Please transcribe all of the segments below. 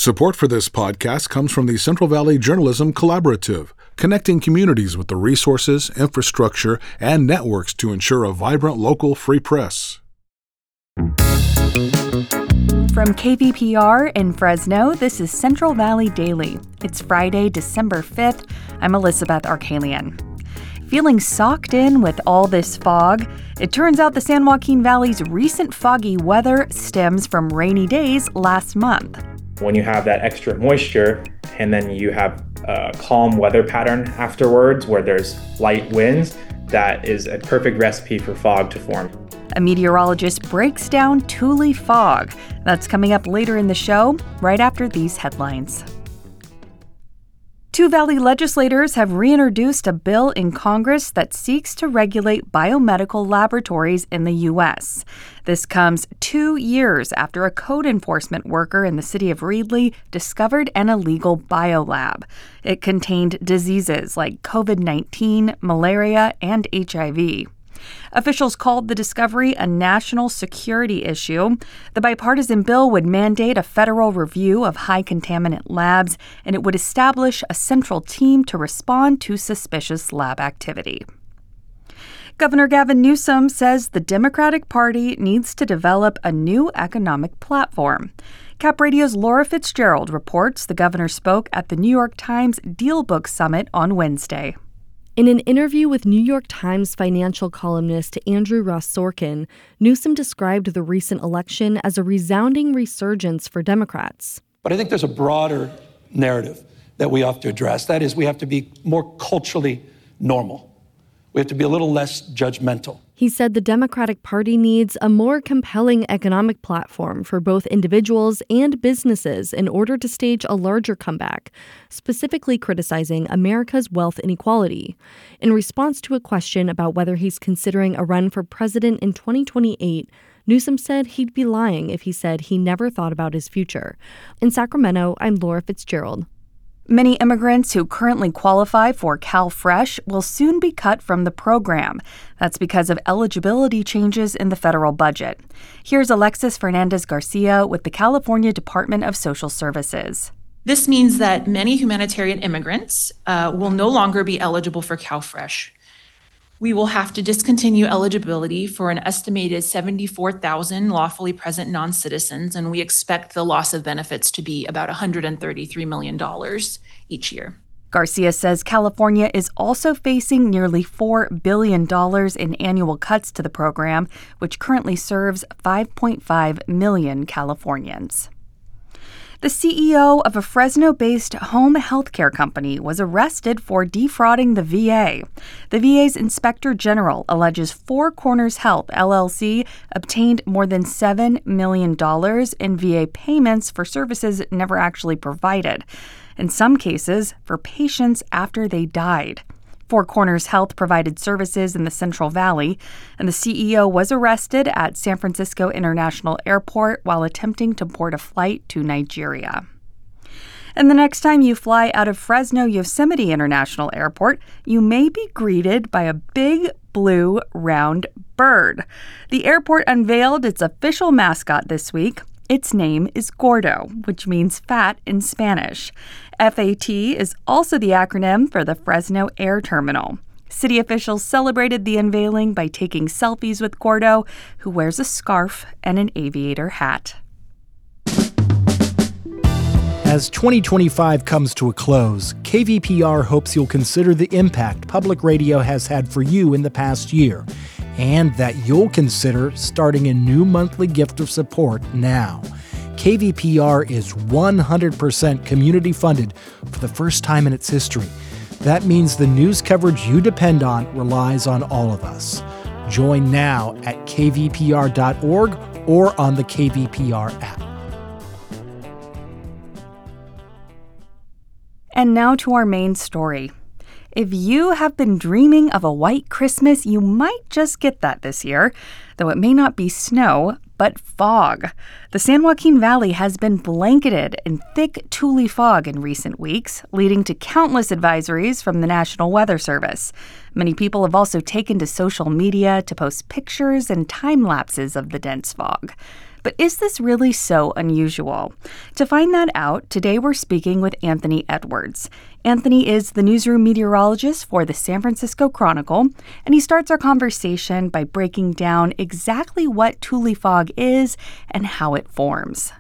Support for this podcast comes from the Central Valley Journalism Collaborative, connecting communities with the resources, infrastructure, and networks to ensure a vibrant local free press. From KVPR in Fresno, this is Central Valley Daily. It's Friday, December 5th. I'm Elizabeth Arkalian. Feeling socked in with all this fog? It turns out the San Joaquin Valley's recent foggy weather stems from rainy days last month. When you have that extra moisture and then you have a calm weather pattern afterwards where there's light winds, that is a perfect recipe for fog to form. A meteorologist breaks down Tule fog. That's coming up later in the show, right after these headlines. Two Valley legislators have reintroduced a bill in Congress that seeks to regulate biomedical laboratories in the U.S. This comes 2 years after a code enforcement worker in the city of Reedley discovered an illegal biolab. It contained diseases like COVID-19, malaria, and HIV. Officials called the discovery a national security issue. The bipartisan bill would mandate a federal review of high contaminant labs, and it would establish a central team to respond to suspicious lab activity. Governor Gavin Newsom says the Democratic Party needs to develop a new economic platform. Cap Radio's Laura Fitzgerald reports the governor spoke at the New York Times DealBook Summit on Wednesday. In an interview with New York Times financial columnist Andrew Ross Sorkin, Newsom described the recent election as a resounding resurgence for Democrats. But I think there's a broader narrative that we have to address. That is, we have to be more culturally normal. We have to be a little less judgmental. He said the Democratic Party needs a more compelling economic platform for both individuals and businesses in order to stage a larger comeback, specifically criticizing America's wealth inequality. In response to a question about whether he's considering a run for president in 2028, Newsom said he'd be lying if he said he never thought about his future. In Sacramento, I'm Laura Fitzgerald. Many immigrants who currently qualify for CalFresh will soon be cut from the program. That's because of eligibility changes in the federal budget. Here's Alexis Fernandez-Garcia with the California Department of Social Services. This means that many humanitarian immigrants will no longer be eligible for CalFresh. We will have to discontinue eligibility for an estimated 74,000 lawfully present non-citizens, and we expect the loss of benefits to be about $133 million each year. Garcia says California is also facing nearly $4 billion in annual cuts to the program, which currently serves 5.5 million Californians. The CEO of a Fresno-based home health care company was arrested for defrauding the VA. The VA's Inspector General alleges Four Corners Health, LLC, obtained more than $7 million in VA payments for services it never actually provided, in some cases for patients after they died. Four Corners Health provided services in the Central Valley, and the CEO was arrested at San Francisco International Airport while attempting to board a flight to Nigeria. And the next time you fly out of Fresno Yosemite International Airport, you may be greeted by a big blue round bird. The airport unveiled its official mascot this week. Its name is Gordo, which means fat in Spanish. FAT is also the acronym for the Fresno Air Terminal. City officials celebrated the unveiling by taking selfies with Gordo, who wears a scarf and an aviator hat. As 2025 comes to a close, KVPR hopes you'll consider the impact public radio has had for you in the past year, and that you'll consider starting a new monthly gift of support now. KVPR is 100% community funded for the first time in its history. That means the news coverage you depend on relies on all of us. Join now at kvpr.org or on the KVPR app. And now to our main story. If you have been dreaming of a white Christmas, you might just get that this year, though it may not be snow, but fog. The San Joaquin Valley has been blanketed in thick Tule fog in recent weeks, leading to countless advisories from the National Weather Service. Many people have also taken to social media to post pictures and time lapses of the dense fog. But is this really so unusual? To find that out, today we're speaking with Anthony Edwards. Anthony is the newsroom meteorologist for the San Francisco Chronicle, and he starts our conversation by breaking down exactly what Tule fog is and how it forms.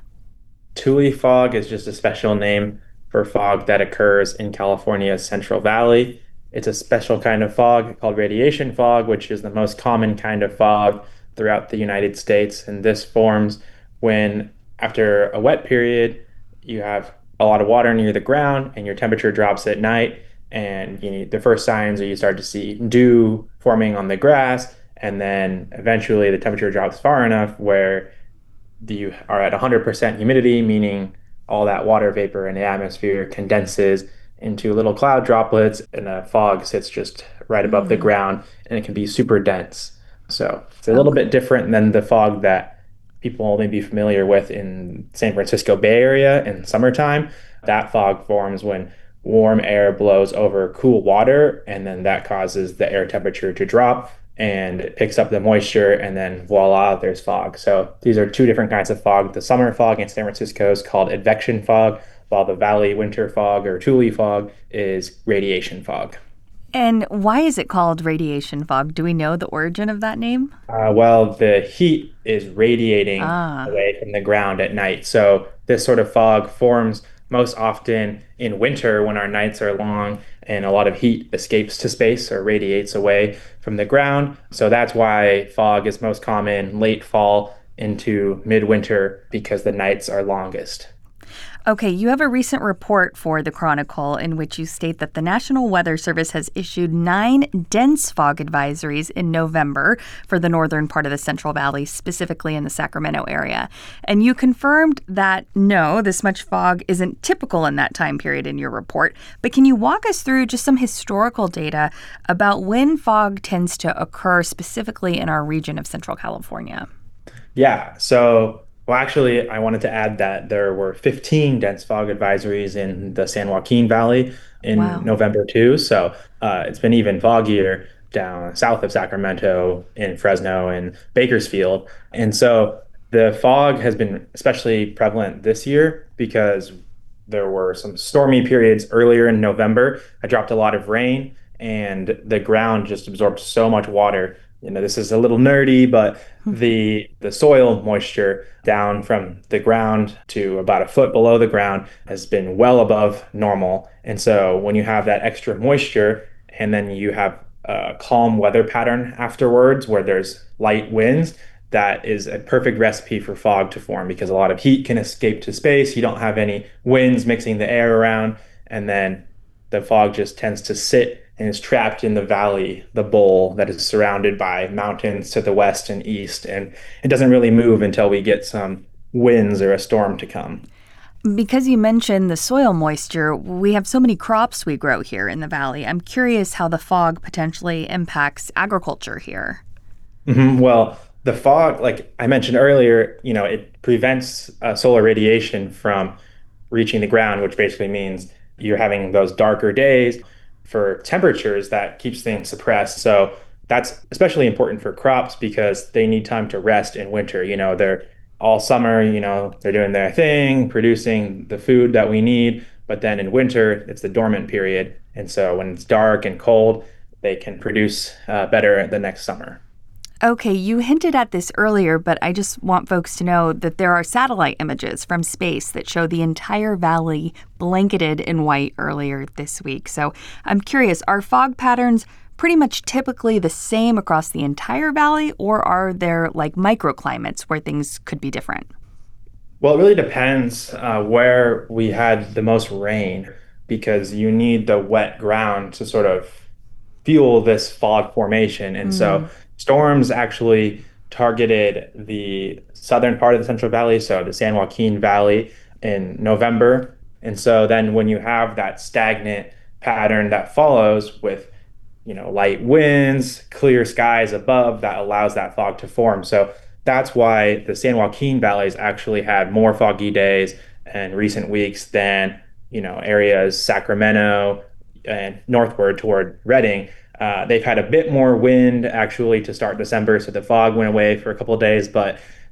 Tule fog is just a special name for fog that occurs in California's Central Valley. It's a special kind of fog called radiation fog, which is the most common kind of fog throughout the United States. And this forms when, after a wet period, you have a lot of water near the ground and your temperature drops at night. And the first signs are you start to see dew forming on the grass. And then eventually the temperature drops far enough where you are at 100% humidity, meaning all that water vapor in the atmosphere condenses into little cloud droplets, and the fog sits just right above the ground, and it can be super dense. So it's a little bit different than the fog that people may be familiar with in San Francisco Bay Area in summertime. That fog forms when warm air blows over cool water, and then that causes the air temperature to drop, and it picks up the moisture, and then voila, there's fog. So these are two different kinds of fog. The summer fog in San Francisco is called advection fog, while the valley winter fog or Tule fog is radiation fog. And why is it called radiation fog? Do we know the origin of that name? Well, the heat is radiating away from the ground at night. So this sort of fog forms most often in winter when our nights are long and a lot of heat escapes to space or radiates away from the ground. So that's why fog is most common late fall into midwinter, because the nights are longest. Okay, you have a recent report for the Chronicle in which you state that the National Weather Service has issued 9 dense fog advisories in November for the northern part of the Central Valley, specifically in the Sacramento area. And you confirmed that, no, this much fog isn't typical in that time period in your report. But can you walk us through just some historical data about when fog tends to occur specifically in our region of Central California? Yeah, so actually, I wanted to add that there were 15 dense fog advisories in the San Joaquin Valley in November too. So it's been even foggier down south of Sacramento in Fresno and Bakersfield. And so the fog has been especially prevalent this year because there were some stormy periods earlier in November. I dropped a lot of rain and the ground just absorbed so much water. This is a little nerdy, but the soil moisture down from the ground to about a foot below the ground has been well above normal. And so when you have that extra moisture and then you have a calm weather pattern afterwards where there's light winds, that is a perfect recipe for fog to form because a lot of heat can escape to space. You don't have any winds mixing the air around, and then the fog just tends to sit and is trapped in the valley, the bowl that is surrounded by mountains to the west and east. And it doesn't really move until we get some winds or a storm to come. Because you mentioned the soil moisture, we have so many crops we grow here in the valley. I'm curious how the fog potentially impacts agriculture here. Well, the fog, like I mentioned earlier, it prevents solar radiation from reaching the ground, which basically means you're having those darker days. For temperatures, that keeps things suppressed. So that's especially important for crops because they need time to rest in winter. They're all summer, they're doing their thing, producing the food that we need. But then in winter, it's the dormant period. And so when it's dark and cold, they can produce better the next summer. Okay, you hinted at this earlier, but I just want folks to know that there are satellite images from space that show the entire valley blanketed in white earlier this week. So I'm curious, are fog patterns pretty much typically the same across the entire valley, or are there like microclimates where things could be different? Well, it really depends where we had the most rain, because you need the wet ground to sort of fuel this fog formation. And so storms actually targeted the southern part of the Central Valley, so the San Joaquin Valley, in November. And so then when you have that stagnant pattern that follows with, light winds, clear skies above, that allows that fog to form. So that's why the San Joaquin Valley's actually had more foggy days in recent weeks than, areas Sacramento and northward toward Redding. They've had a bit more wind actually to start December, so the fog went away for a couple of days, but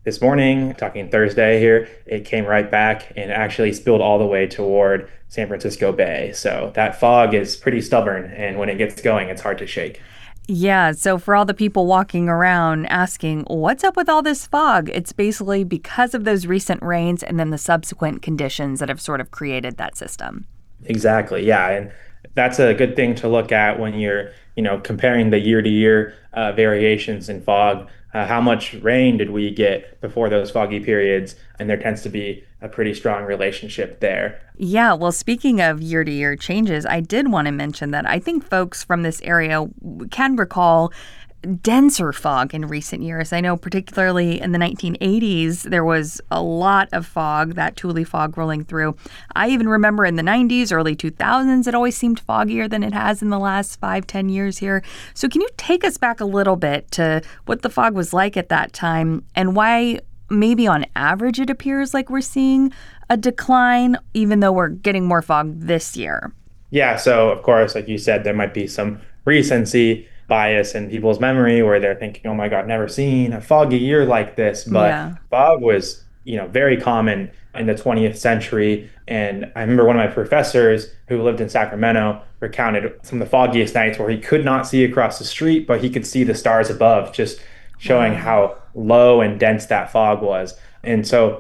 this morning, talking Thursday here, it came right back and actually spilled all the way toward San Francisco Bay. So that fog is pretty stubborn, and when it gets going, it's hard to shake. Yeah, so for all the people walking around asking, what's up with all this fog? It's basically because of those recent rains and then the subsequent conditions that have sort of created that system. Exactly, yeah. And that's a good thing to look at when you're, comparing the year-to-year variations in fog. How much rain did we get before those foggy periods? And there tends to be a pretty strong relationship there. Yeah, well, speaking of year-to-year changes, I did want to mention that I think folks from this area can recall denser fog in recent years. I know particularly in the 1980s, there was a lot of fog, that Thule fog rolling through. I even remember in the 90s, early 2000s, it always seemed foggier than it has in the last 5-10 years here. So can you take us back a little bit to what the fog was like at that time and why maybe on average it appears like we're seeing a decline, even though we're getting more fog this year? Yeah, so of course, like you said, there might be some recency bias in people's memory where they're thinking, oh my God, never seen a foggy year like this. But fog was, very common in the 20th century. And I remember one of my professors who lived in Sacramento recounted some of the foggiest nights where he could not see across the street, but he could see the stars above, just showing how low and dense that fog was. And so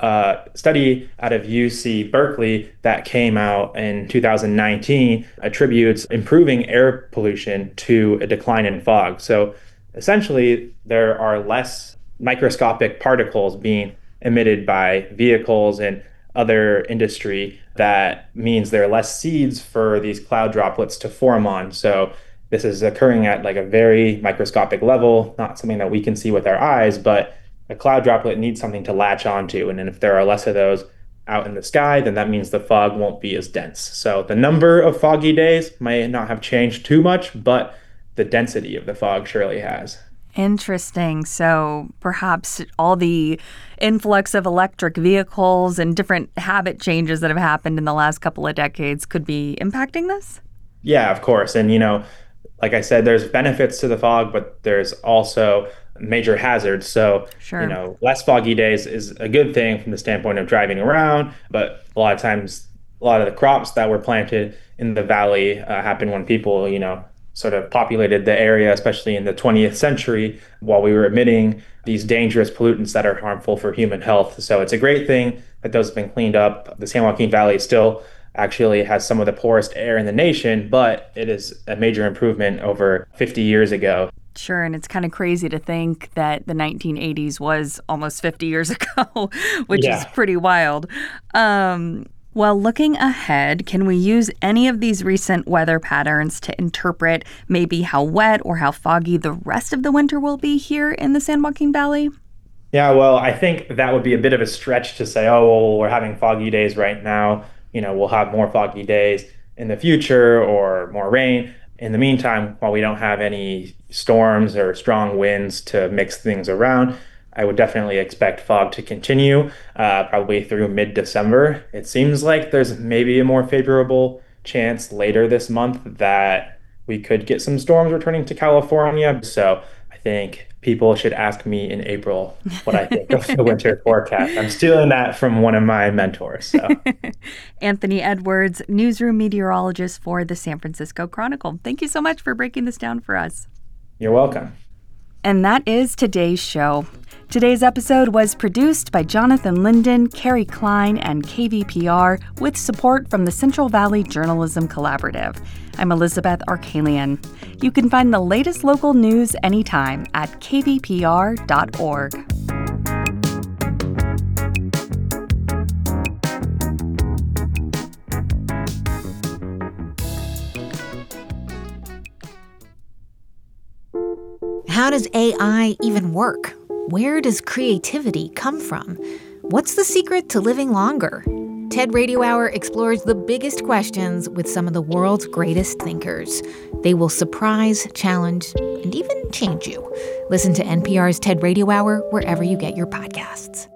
study out of UC Berkeley that came out in 2019 attributes improving air pollution to a decline in fog. So essentially, there are less microscopic particles being emitted by vehicles and other industry. That means there are less seeds for these cloud droplets to form on. So this is occurring at like a very microscopic level, not something that we can see with our eyes, but a cloud droplet needs something to latch onto. And then if there are less of those out in the sky, then that means the fog won't be as dense. So the number of foggy days may not have changed too much, but the density of the fog surely has. Interesting. So perhaps all the influx of electric vehicles and different habit changes that have happened in the last couple of decades could be impacting this? Yeah, of course. And, like I said, there's benefits to the fog, but there's also major hazards. So, less foggy days is a good thing from the standpoint of driving around. But a lot of times, a lot of the crops that were planted in the valley happened when people, sort of populated the area, especially in the 20th century, while we were emitting these dangerous pollutants that are harmful for human health. So it's a great thing that those have been cleaned up. The San Joaquin Valley still actually has some of the poorest air in the nation, but it is a major improvement over 50 years ago. Sure, and it's kind of crazy to think that the 1980s was almost 50 years ago, which is pretty wild. Well, looking ahead, can we use any of these recent weather patterns to interpret maybe how wet or how foggy the rest of the winter will be here in the San Joaquin Valley? Yeah, well, I think that would be a bit of a stretch to say, oh, well, we're having foggy days right now. We'll have more foggy days in the future or more rain. In the meantime, while we don't have any storms or strong winds to mix things around, I would definitely expect fog to continue probably through mid-December. It seems like there's maybe a more favorable chance later this month that we could get some storms returning to California. So I think people should ask me in April what I think of the winter forecast. I'm stealing that from one of my mentors. So. Anthony Edwards, newsroom meteorologist for the San Francisco Chronicle. Thank you so much for breaking this down for us. You're welcome. And that is today's show. Today's episode was produced by Jonathan Linden, Carrie Klein, and KVPR with support from the Central Valley Journalism Collaborative. I'm Elizabeth Arkalian. You can find the latest local news anytime at kvpr.org. How does AI even work? Where does creativity come from? What's the secret to living longer? TED Radio Hour explores the biggest questions with some of the world's greatest thinkers. They will surprise, challenge, and even change you. Listen to NPR's TED Radio Hour wherever you get your podcasts.